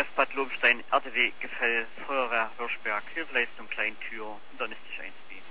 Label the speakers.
Speaker 1: Betreff Bad Lobenstein, RTW, Gefäll, Feuerwehr, Hirschberg, Hilfeleistung, Kleintür, Internistisch 1b.